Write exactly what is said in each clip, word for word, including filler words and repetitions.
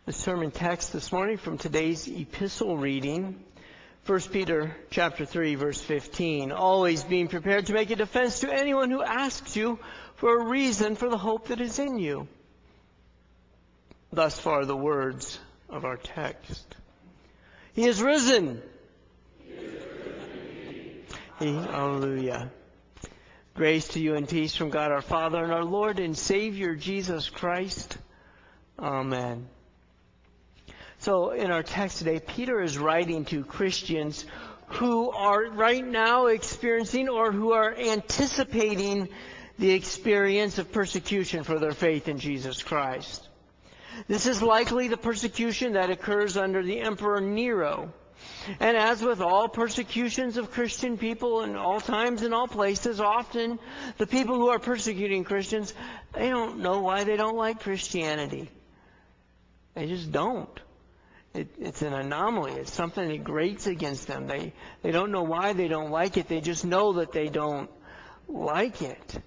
The sermon text this morning from today's epistle reading, First Peter chapter three, verse fifteen. Always being prepared to make a defense to anyone who asks you for a reason for the hope that is in you. Thus far the words of our text. He is risen. He is risen. He, hallelujah. Grace to you and peace from God our Father and our Lord and Savior Jesus Christ. Amen. So in our text today, Peter is writing to Christians who are right now experiencing or who are anticipating the experience of persecution for their faith in Jesus Christ. This is likely the persecution that occurs under the Emperor Nero. And as with all persecutions of Christian people in all times and all places, often the people who are persecuting Christians, they don't know why they don't like Christianity. They just don't. It, it's an anomaly. It's something that grates against them. They they don't know why they don't like it. They just know that they don't like it.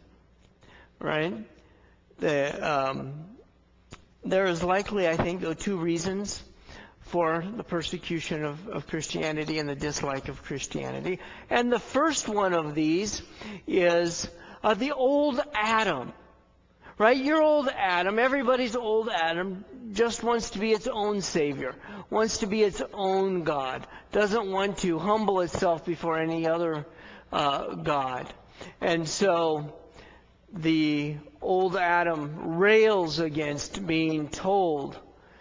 Right? The, um, there is likely, I think, though, two reasons for the persecution of, of Christianity and the dislike of Christianity. And the first one of these is uh, the old Adam. Right? Your old Adam, everybody's old Adam, just wants to be its own Savior, wants to be its own God, doesn't want to humble itself before any other uh, God. And so the old Adam rails against being told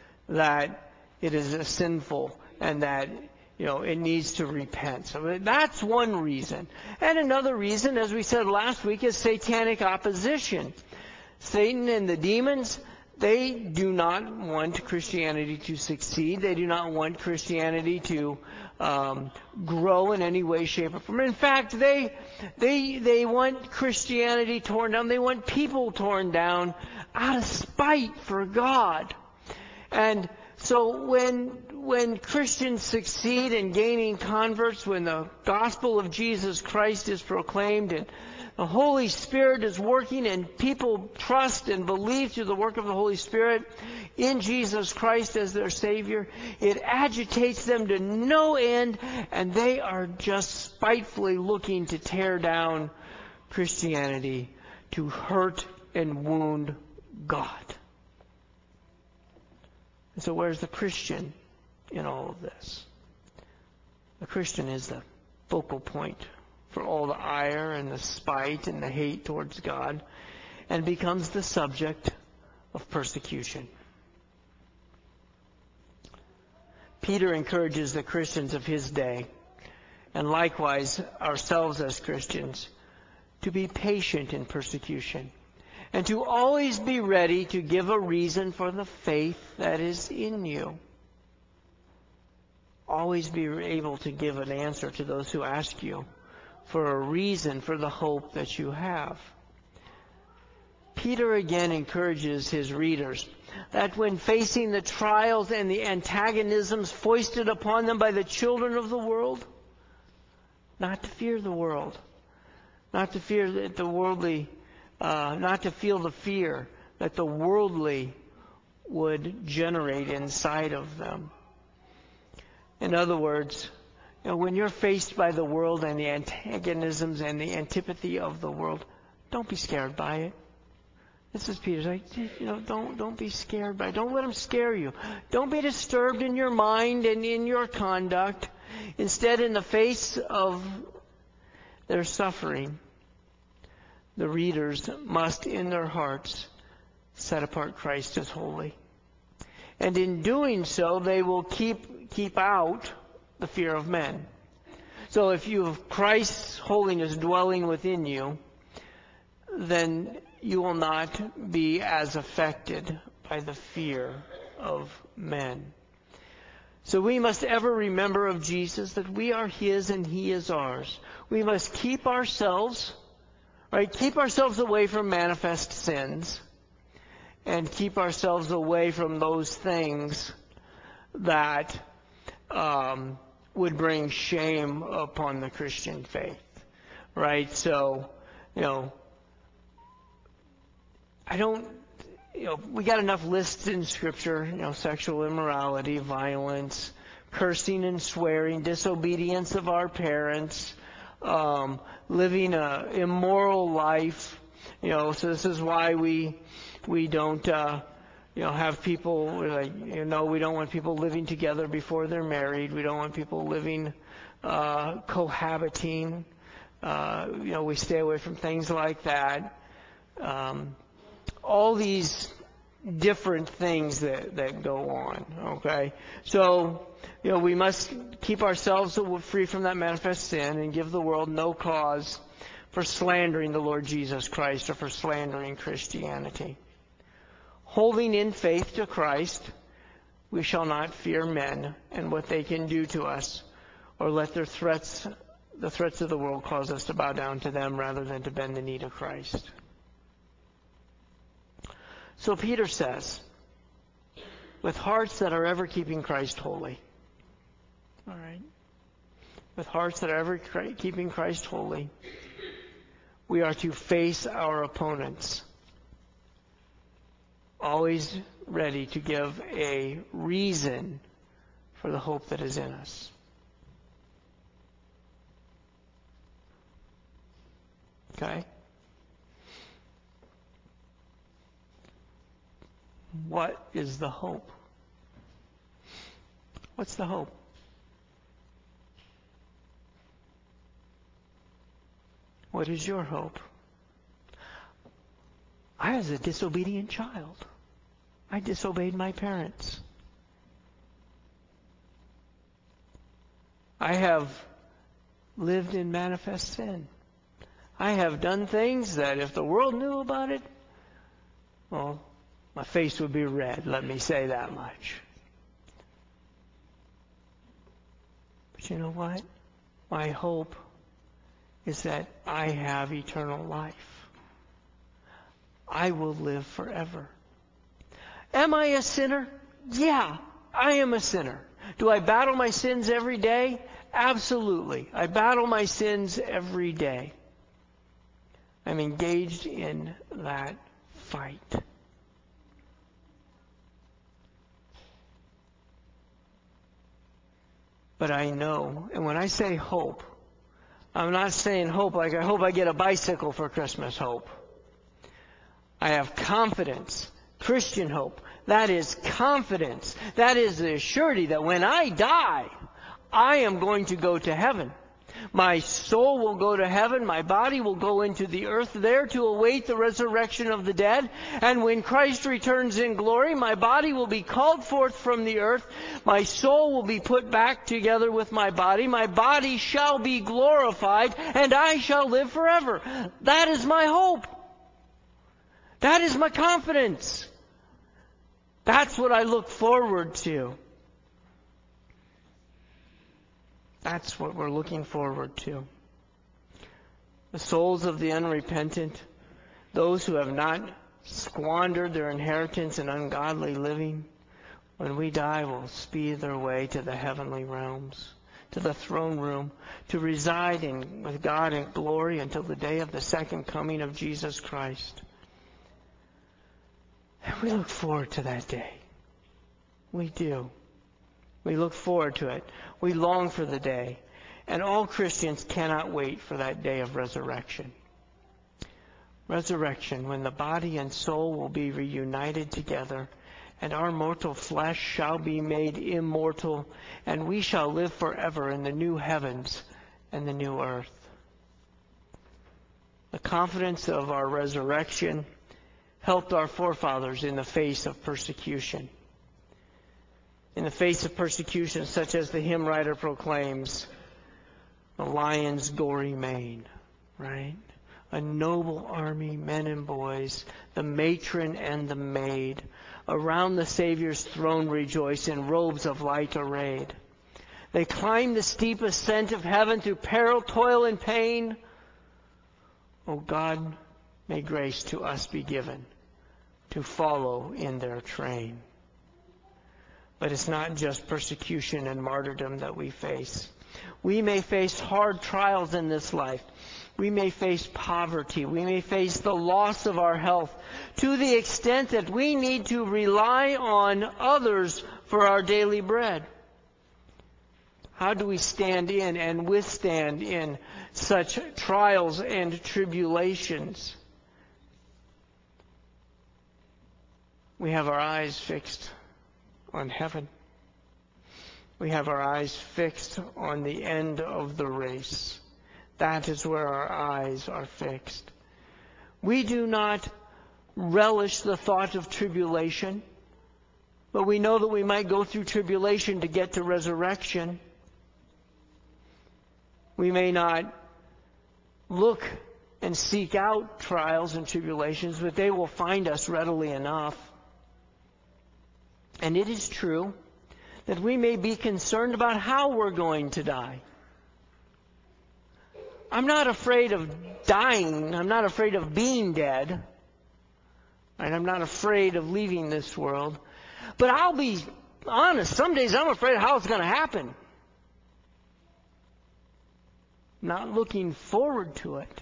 that it is a sinful and that, you know, it needs to repent. So that's one reason. And another reason, as we said last week, is satanic opposition. Satan and the demons, they do not want Christianity to succeed. They do not want Christianity to um, grow in any way, shape, or form. In fact, they they they want Christianity torn down. They want people torn down out of spite for God. And so when when Christians succeed in gaining converts, when the gospel of Jesus Christ is proclaimed and the Holy Spirit is working and people trust and believe through the work of the Holy Spirit in Jesus Christ as their Savior, it agitates them to no end, and they are just spitefully looking to tear down Christianity, to hurt and wound God. And so where's the Christian in all of this? The Christian is the focal point for all the ire and the spite and the hate towards God, and becomes the subject of persecution. Peter encourages the Christians of his day, and likewise ourselves as Christians, to be patient in persecution, and to always be ready to give a reason for the faith that is in you. Always be able to give an answer to those who ask you for a reason for the hope that you have. Peter again encourages his readers that when facing the trials and the antagonisms foisted upon them by the children of the world, not to fear the world, not to fear that the worldly, uh, not to feel the fear that the worldly would generate inside of them. In other words, you know, when you're faced by the world and the antagonisms and the antipathy of the world, don't be scared by it. This is Peter's like, you know, don't don't be scared by it. Don't let them scare you. Don't be disturbed in your mind and in your conduct. Instead, in the face of their suffering, the readers must, in their hearts, set apart Christ as holy. And in doing so, they will keep keep out the fear of men. So if you have Christ's holiness dwelling within you, then you will not be as affected by the fear of men. So we must ever remember of Jesus that we are His and He is ours. We must keep ourselves, right, keep ourselves away from manifest sins and keep ourselves away from those things that um, would bring shame upon the Christian faith, right? So, you know, I don't, you know, we got enough lists in Scripture, you know, sexual immorality, violence, cursing and swearing, disobedience of our parents, um, living a immoral life. You know, so this is why we we don't, uh, you know, have people, like, you know, we don't want people living together before they're married. We don't want people living, uh, cohabiting. Uh, you know, we stay away from things like that. Um, all these different things that, that go on, okay? So, you know, we must keep ourselves free from that manifest sin and give the world no cause for slandering the Lord Jesus Christ or for slandering Christianity. Holding in faith to Christ, we shall not fear men and what they can do to us, or let their threats, the threats of the world, cause us to bow down to them rather than to bend the knee to Christ. So Peter says, with hearts that are ever keeping Christ holy, all right, with hearts that are ever keeping Christ holy, we are to face our opponents, always ready to give a reason for the hope that is in us. Okay? What is the hope? What's the hope? What is your hope? I was a disobedient child. I disobeyed my parents. I have lived in manifest sin. I have done things that if the world knew about it, well, my face would be red, let me say that much. But you know what? My hope is that I have eternal life. I will live forever. Am I a sinner? Yeah, I am a sinner. Do I battle my sins every day? Absolutely. I battle my sins every day. I'm engaged in that fight. But I know, and when I say hope, I'm not saying hope like I hope I get a bicycle for Christmas hope. I have confidence, Christian hope. That is confidence. That is the surety that when I die, I am going to go to heaven. My soul will go to heaven. My body will go into the earth there to await the resurrection of the dead. And when Christ returns in glory, my body will be called forth from the earth. My soul will be put back together with my body. My body shall be glorified, and I shall live forever. That is my hope. That is my confidence. That's what I look forward to. That's what we're looking forward to. The souls of the unrepentant, those who have not squandered their inheritance in ungodly living, when we die will speed their way to the heavenly realms, to the throne room, to reside in, with God in glory until the day of the second coming of Jesus Christ. And we look forward to that day. We do. We look forward to it. We long for the day. And all Christians cannot wait for that day of resurrection. Resurrection, when the body and soul will be reunited together, and our mortal flesh shall be made immortal, and we shall live forever in the new heavens and the new earth. The confidence of our resurrection helped our forefathers in the face of persecution. In the face of persecution, such as the hymn writer proclaims, the lion's gory mane, right? A noble army, men and boys, the matron and the maid, around the Savior's throne rejoice, in robes of light arrayed. They climb the steep ascent of heaven through peril, toil, and pain. O God, may grace to us be given to follow in their train. But it's not just persecution and martyrdom that we face. We may face hard trials in this life. We may face poverty. We may face the loss of our health to the extent that we need to rely on others for our daily bread. How do we stand in and withstand in such trials and tribulations? We have our eyes fixed on heaven. We have our eyes fixed on the end of the race. That is where our eyes are fixed. We do not relish the thought of tribulation, but we know that we might go through tribulation to get to resurrection. We may not look and seek out trials and tribulations, but they will find us readily enough. And it is true that we may be concerned about how we're going to die. I'm not afraid of dying. I'm not afraid of being dead. And I'm not afraid of leaving this world. But I'll be honest, some days I'm afraid of how it's going to happen. Not looking forward to it.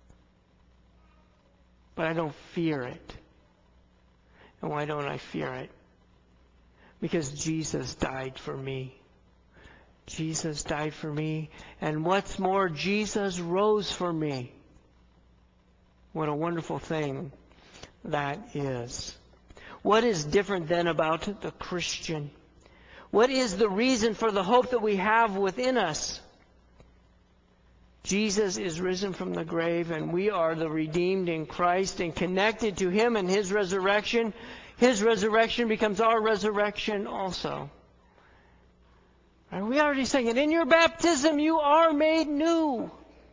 But I don't fear it. And why don't I fear it? Because Jesus died for me. Jesus died for me. And what's more, Jesus rose for me. What a wonderful thing that is. What is different then about the Christian? What is the reason for the hope that we have within us? Jesus is risen from the grave, and we are the redeemed in Christ and connected to Him and His resurrection. His resurrection becomes our resurrection also. And we already sang it. In your baptism you are made new.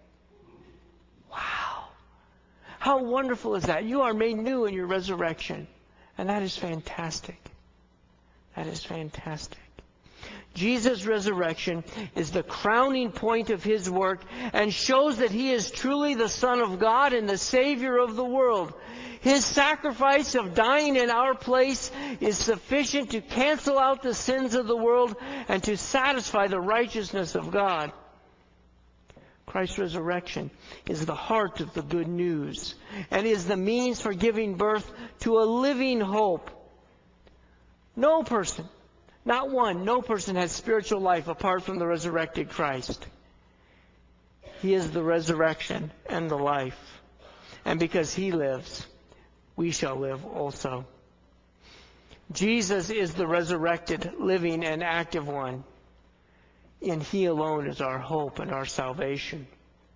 Wow. How wonderful is that? You are made new in your resurrection. And that is fantastic. That is fantastic. Jesus' resurrection is the crowning point of His work and shows that He is truly the Son of God and the Savior of the world. His sacrifice of dying in our place is sufficient to cancel out the sins of the world and to satisfy the righteousness of God. Christ's resurrection is the heart of the good news and is the means for giving birth to a living hope. No person, not one, no person has spiritual life apart from the resurrected Christ. He is the resurrection and the life. And because He lives, we shall live also. Jesus is the resurrected, living, and active one. And He alone is our hope and our salvation.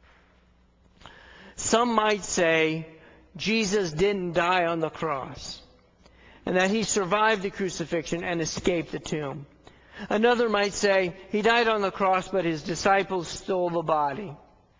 Some might say Jesus didn't die on the cross, and that He survived the crucifixion and escaped the tomb. Another might say He died on the cross, but His disciples stole the body.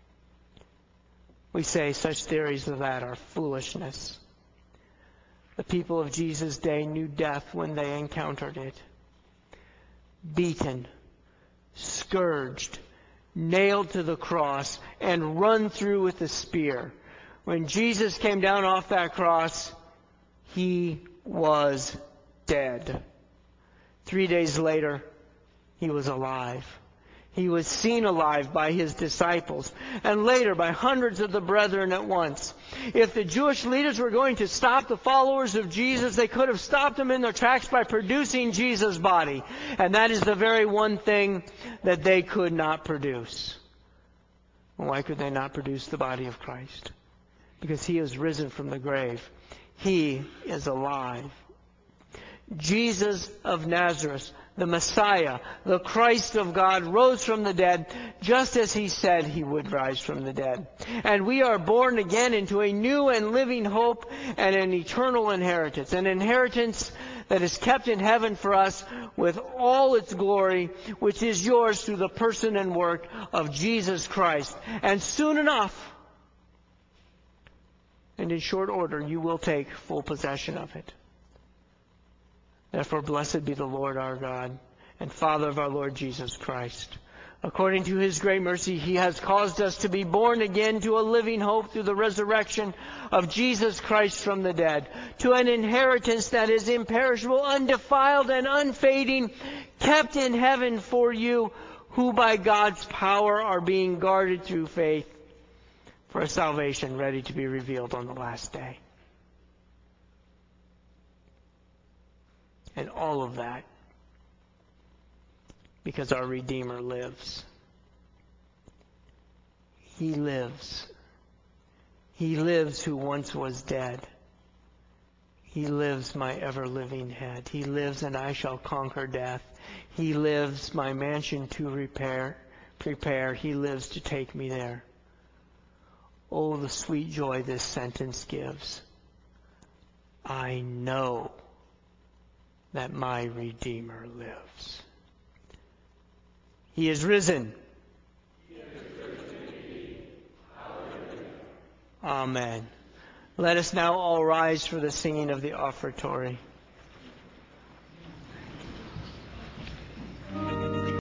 We say such theories of that are foolishness. The people of Jesus' day knew death when they encountered it. Beaten, scourged, nailed to the cross, and run through with a spear. When Jesus came down off that cross, He was dead. Three days later, He was alive. He was seen alive by His disciples, and later by hundreds of the brethren at once. If the Jewish leaders were going to stop the followers of Jesus, they could have stopped them in their tracks by producing Jesus' body. And that is the very one thing that they could not produce. Why could they not produce the body of Christ? Because He is risen from the grave. He is alive. Jesus of Nazareth, the Messiah, the Christ of God, rose from the dead just as He said He would rise from the dead. And we are born again into a new and living hope and an eternal inheritance. An inheritance that is kept in heaven for us with all its glory, which is yours through the person and work of Jesus Christ. And soon enough, and in short order, you will take full possession of it. Therefore, blessed be the Lord our God and Father of our Lord Jesus Christ. According to His great mercy, He has caused us to be born again to a living hope through the resurrection of Jesus Christ from the dead, to an inheritance that is imperishable, undefiled, and unfading, kept in heaven for you, who by God's power are being guarded through faith for a salvation ready to be revealed on the last day. And all of that because our Redeemer lives. He lives. He lives who once was dead. He lives, my ever-living head. He lives, and I shall conquer death. He lives, my mansion to repair, prepare. He lives to take me there. Oh, the sweet joy this sentence gives. I know that my Redeemer lives. He is risen. He is risen indeed. Amen. Let us now all rise for the singing of the offertory.